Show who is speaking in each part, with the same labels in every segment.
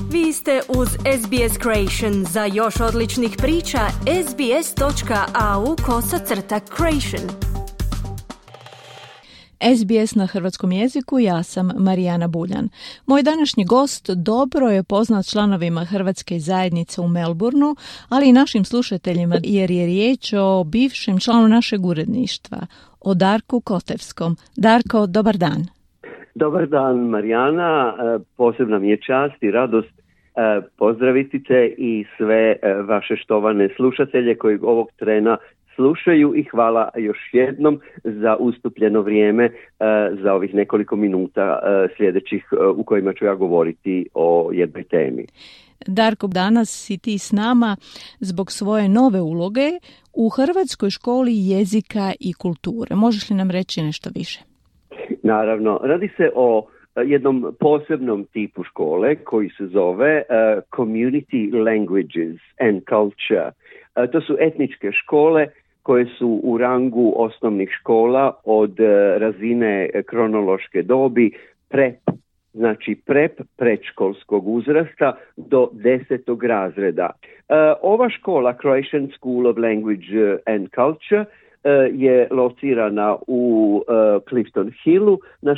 Speaker 1: Vi ste uz SBS Creation. Za još odličnih priča, sbs.au/creation.
Speaker 2: SBS na hrvatskom jeziku, ja sam Marijana Buljan. Moj današnji gost dobro je poznat članovima hrvatske zajednice u Melbourneu, ali i našim slušateljima jer je riječ o bivšem članu našeg uredništva, o Darku Kotevskom. Darko, dobar dan.
Speaker 3: Dobar dan, Marijana. Posebna mi je čast i radost pozdraviti te i sve vaše štovane slušatelje koji ovog trena slušaju i hvala još jednom za ustupljeno vrijeme za ovih nekoliko minuta sljedećih u kojima ću ja govoriti o jednoj temi.
Speaker 2: Darko, danas si ti s nama zbog svoje nove uloge u Hrvatskoj školi jezika i kulture. Možeš li nam reći nešto više?
Speaker 3: Naravno, radi se o jednom posebnom tipu škole koji se zove Community Languages and Culture. To su etničke škole koje su u rangu osnovnih škola od razine kronološke dobi prep predškolskog uzrasta do 10. razreda. Ova škola, Croatian School of Language and Culture, je locirana u Clifton Hillu na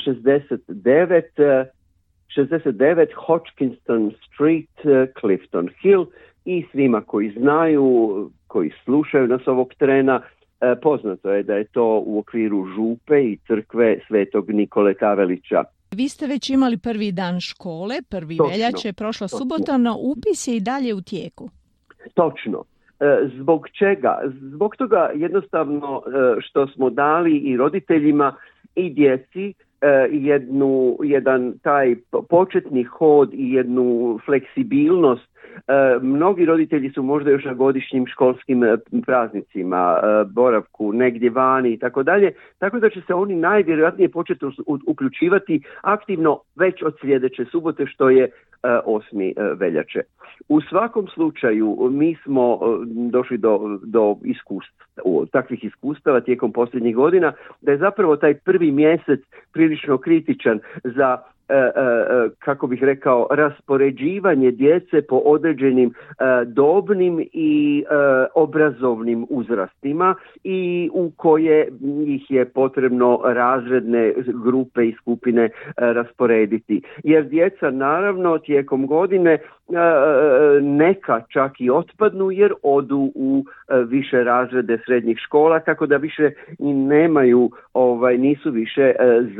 Speaker 3: 69 Hodgkinson Street, Clifton Hill, i svima koji znaju, koji slušaju nas ovog trena, poznato je da je to u okviru župe i crkve Svetog Nikole Kavelića.
Speaker 2: Vi ste već imali prvi dan škole, 1. veljače, prošla subota, no upis je i dalje u tijeku.
Speaker 3: Točno. Zbog čega? Zbog toga jednostavno što smo dali i roditeljima i djeci jedan taj početni hod i jednu fleksibilnost. Mnogi roditelji su možda još na godišnjim školskim praznicima, boravku negdje vani i tako dalje, tako da će se oni najvjerojatnije početi uključivati aktivno već od sljedeće subote, što je 8. veljače. U svakom slučaju mi smo došli do takvih iskustava tijekom posljednjih godina, da je zapravo taj prvi mjesec prilično kritičan za kako bih rekao, raspoređivanje djece po određenim dobnim i obrazovnim uzrastima i u koje ih je potrebno razredne grupe i skupine rasporediti. Jer djeca naravno tijekom godine neka čak i otpadnu jer odu u više razrede srednjih škola, tako da više i nemaju, nisu više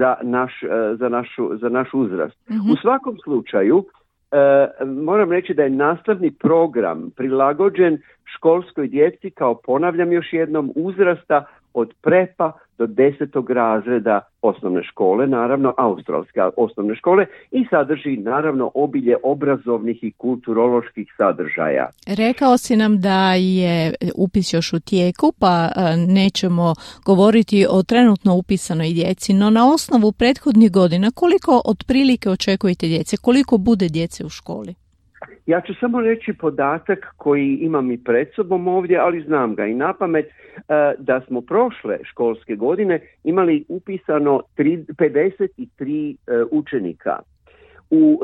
Speaker 3: za naš uzrast. Mm-hmm. U svakom slučaju moram reći da je nastavni program prilagođen školskoj djeci, kao ponavljam još jednom, uzrasta od prepa do 10. razreda osnovne škole, naravno australske osnovne škole, i sadrži naravno obilje obrazovnih i kulturoloških sadržaja.
Speaker 2: Rekao si nam da je upis još u tijeku, pa nećemo govoriti o trenutno upisanoj djeci, no na osnovu prethodnih godina koliko otprilike očekujete djece, koliko bude djece u školi?
Speaker 3: Ja ću samo reći podatak koji imam i pred sobom ovdje, ali znam ga i napamet, da smo prošle školske godine imali upisano 53 učenika u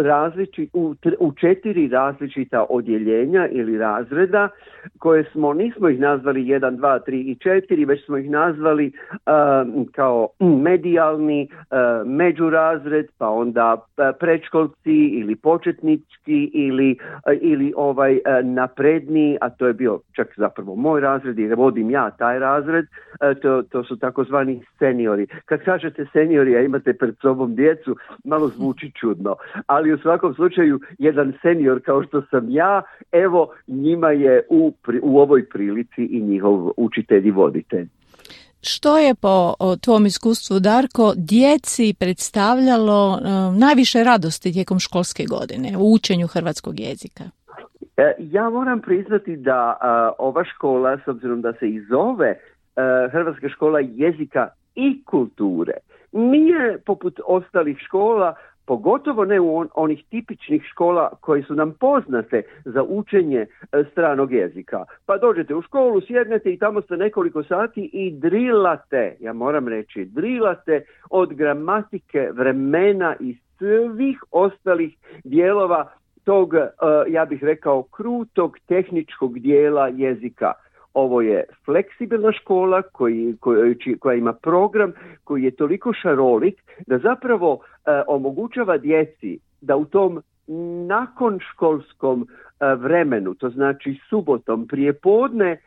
Speaker 3: 4 različita odjeljenja ili razreda, koje nismo ih nazvali 1, 2, 3 i 4, već smo ih nazvali kao medijalni, međurazred, pa onda predškolci ili početnički ili napredni, a to je bio čak zapravo moj razred jer vodim ja taj razred, to su takozvani seniori. Kad kažete seniori, a imate pred sobom djecu, malo zvuči čudno. Ali u svakom slučaju jedan senior kao što sam ja, evo njima je u ovoj prilici i njihov učitelj i voditelj.
Speaker 2: Što je po tvom iskustvu, Darko, djeci predstavljalo najviše radosti tijekom školske godine u učenju hrvatskog jezika?
Speaker 3: Ja moram priznati da ova škola, s obzirom da se i zove Hrvatska škola jezika i kulture, nije poput ostalih škola, pogotovo ne u onih tipičnih škola koje su nam poznate za učenje stranog jezika. Pa dođete u školu, sjednete i tamo ste nekoliko sati i drilate, ja moram reći, drilate od gramatike, vremena i svih ostalih dijelova tog, ja bih rekao, krutog tehničkog dijela jezika. Ovo je fleksibilna škola koja ima program koji je toliko šarolik da zapravo omogućava djeci da u tom nakon školskom vremenu, to znači subotom, prijepodne,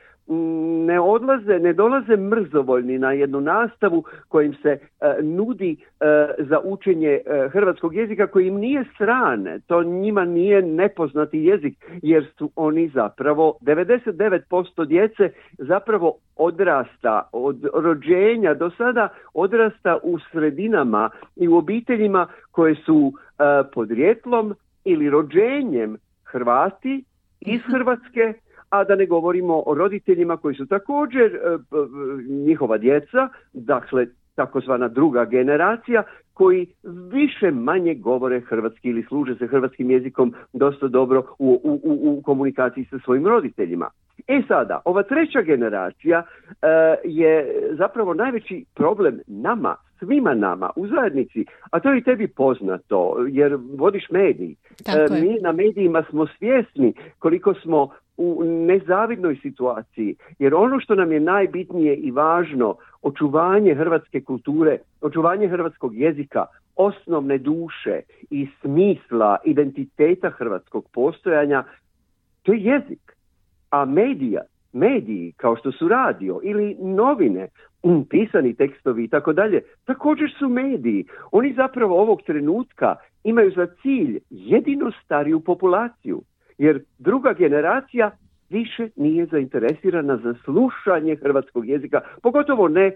Speaker 3: ne dolaze mrzovoljni na jednu nastavu koja im se nudi za učenje hrvatskog jezika koji im nije strane, to njima nije nepoznati jezik, jer su oni zapravo, 99% djece zapravo odrasta od rođenja do sada, odrasta u sredinama i u obiteljima koje su podrijetlom ili rođenjem Hrvati iz Hrvatske, a da ne govorimo o roditeljima koji su također njihova djeca, dakle takozvana druga generacija, koji više manje govore hrvatski ili služe se hrvatskim jezikom dosta dobro u komunikaciji sa svojim roditeljima. Sada, ova treća generacija je zapravo najveći problem nama, svima nama u zajednici, a to je i tebi poznato, jer vodiš medij. Mi na medijima smo svjesni koliko smo u nezavidnoj situaciji, jer ono što nam je najbitnije i važno, očuvanje hrvatske kulture, očuvanje hrvatskog jezika, osnovne duše i smisla, identiteta hrvatskog postojanja, to je jezik. A mediji kao što su radio ili novine, pisani tekstovi i tako dalje, također su mediji. Oni zapravo ovog trenutka imaju za cilj jedino stariju populaciju, jer druga generacija više nije zainteresirana za slušanje hrvatskog jezika, pogotovo ne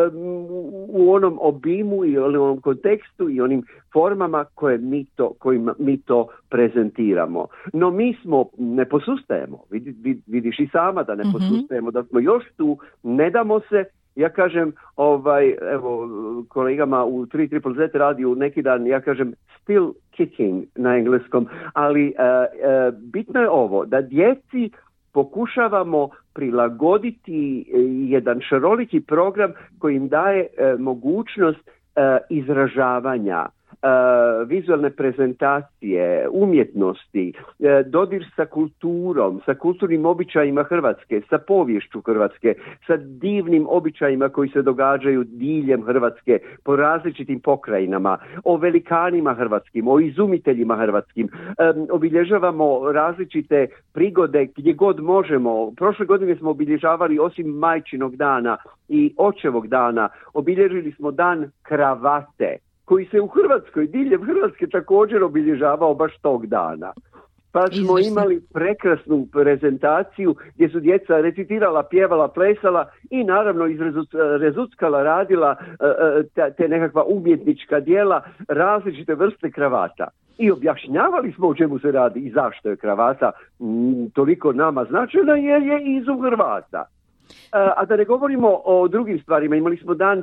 Speaker 3: u onom obimu i onom kontekstu i onim formama kojima mi to prezentiramo. No mi ne posustajemo, vidiš i sama da ne posustajemo, da smo još tu, ne damo se. Ja kažem, evo, kolegama u 3ZZZ radiju neki dan, ja kažem still kicking na engleskom, ali bitno je ovo, da djeci pokušavamo prilagoditi jedan šaroliki program koji im daje mogućnost izražavanja, vizualne prezentacije, umjetnosti, dodir sa kulturom, sa kulturnim običajima Hrvatske, sa poviješću Hrvatske, sa divnim običajima koji se događaju diljem Hrvatske po različitim pokrajinama, o velikanima hrvatskim, o izumiteljima hrvatskim. Obilježavamo različite prigode gdje god možemo. Prošle godine smo obilježavali, osim Majčinog dana i Očevog dana, obilježili smo dan kravate, koji se u Hrvatskoj, diljem Hrvatske također obilježavao baš tog dana. Pa smo imali prekrasnu prezentaciju gdje su djeca recitirala, pjevala, plesala i naravno rezuckala, radila te nekakva umjetnička djela, različite vrste kravata. I objašnjavali smo o čemu se radi i zašto je kravata toliko nama značajna, jer je izum Hrvata. A da ne govorimo o drugim stvarima, imali smo dan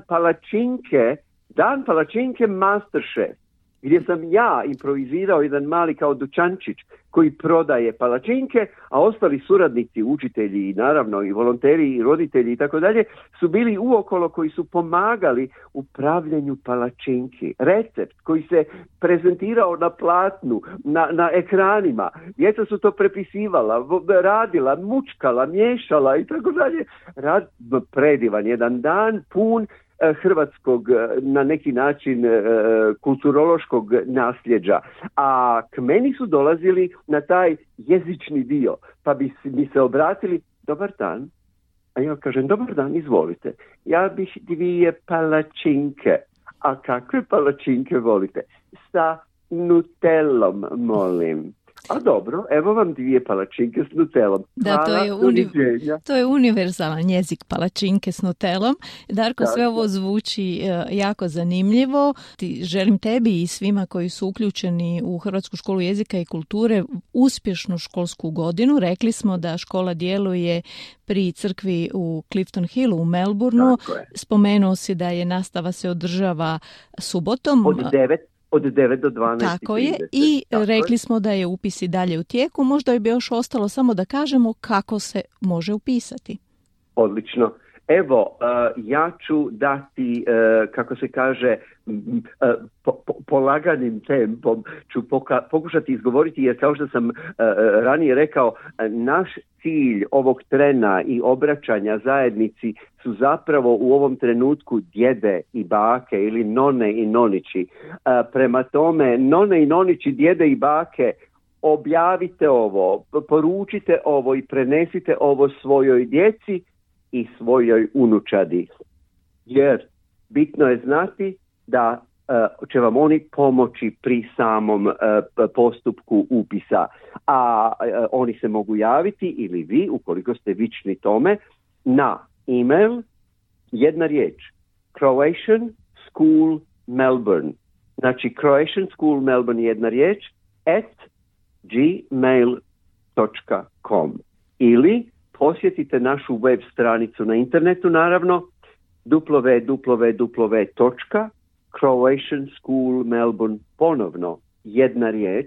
Speaker 3: palačinke Masterchef, gdje sam ja improvizirao jedan mali kao dućančić koji prodaje palačinke, a ostali suradnici, učitelji i naravno i volonteri i roditelji i tako dalje su bili uokolo koji su pomagali u pravljenju palačinki. Recept koji se prezentirao na platnu, na ekranima. Djeca su to prepisivala, radila, mučkala, miješala i tako dalje. Predivan jedan dan pun hrvatskog, na neki način kulturološkog nasljeđa. A k meni su dolazili na taj jezični dio, pa bi mi se obratili, dobar dan. A ja kažem, dobar dan, izvolite. Ja bih 2 palačinke. A kakve palačinke volite? Sa nutellom, molim. A dobro, evo vam 2 palačinke s nutelom.
Speaker 2: Da, to je univerzalan jezik, palačinke s nutelom. Darko, sve ovo zvuči jako zanimljivo. Želim tebi i svima koji su uključeni u Hrvatsku školu jezika i kulture uspješnu školsku godinu. Rekli smo da škola djeluje pri crkvi u Clifton Hillu u Melbourneu. Spomenuo si da je nastava se održava subotom.
Speaker 3: Od 9 do 12.
Speaker 2: Tako je. I rekli smo da je upis i dalje u tijeku. Možda bi još ostalo samo da kažemo kako se može upisati.
Speaker 3: Odlično. Evo, ja ću dati, kako se kaže, polaganim tempom ću pokušati izgovoriti, jer kao što sam ranije rekao, naš cilj ovog trena i obraćanja zajednici su zapravo u ovom trenutku djede i bake ili none i nonići. Prema tome, none i nonići, djede i bake, objavite ovo, poručite ovo i prenesite ovo svojoj djeci i svojoj unučadi. Jer bitno je znati da će vam oni pomoći pri samom postupku upisa. A oni se mogu javiti, ili vi, ukoliko ste vični tome, na email, jedna riječ, Croatian School Melbourne. Znači Croatian School Melbourne, jedna riječ, @gmail.com. Ili posjetite našu web stranicu na internetu, naravno, www.croatianschoolmelbourne, ponovno jedna riječ,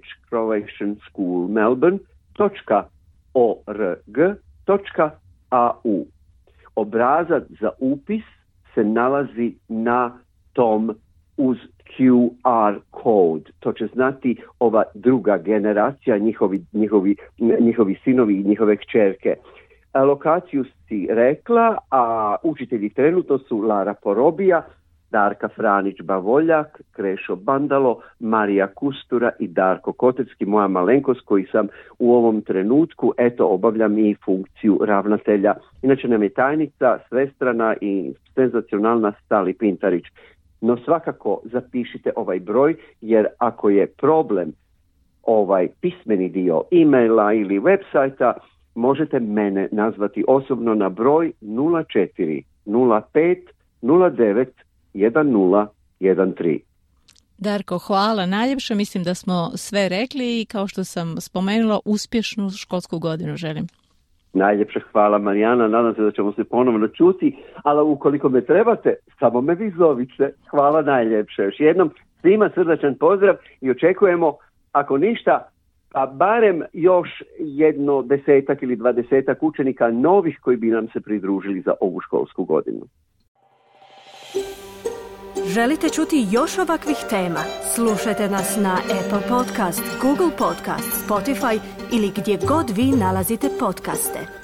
Speaker 3: croatianschoolmelbourne.org.au. Obrazac za upis se nalazi na tom uz QR kod. To će znati ova druga generacija, njihovi sinovi i njihove kćerke. Lokaciju si rekla, a učitelji trenutno su Lara Porobija, Darka Franić-Bavoljak, Krešo Bandalo, Marija Kustura i Darko Koterski, moja malenkost, koji sam u ovom trenutku, obavljam i funkciju ravnatelja. Inače nam je tajnica, svestrana i senzacionalna Stali Pintarić. No svakako zapišite ovaj broj, jer ako je problem ovaj pismeni dio e-maila ili websajta, možete mene nazvati osobno na broj 04 05 09 1013.
Speaker 2: Darko, hvala najljepše. Mislim da smo sve rekli i kao što sam spomenula, uspješnu školsku godinu želim.
Speaker 3: Najljepše hvala, Marijana. Nadam se da ćemo se ponovno čuti, ali ukoliko me trebate, samo me vi zovite. Hvala najljepše. Još jednom svima srdačan pozdrav i očekujemo, ako ništa, pa barem još 10 ili 20 učenika novih koji bi nam se pridružili za ovu školsku godinu.
Speaker 1: Želite čuti još ovakvih tema? Slušajte nas na Apple Podcast, Google Podcast, Spotify ili gdje god vi nalazite podcaste.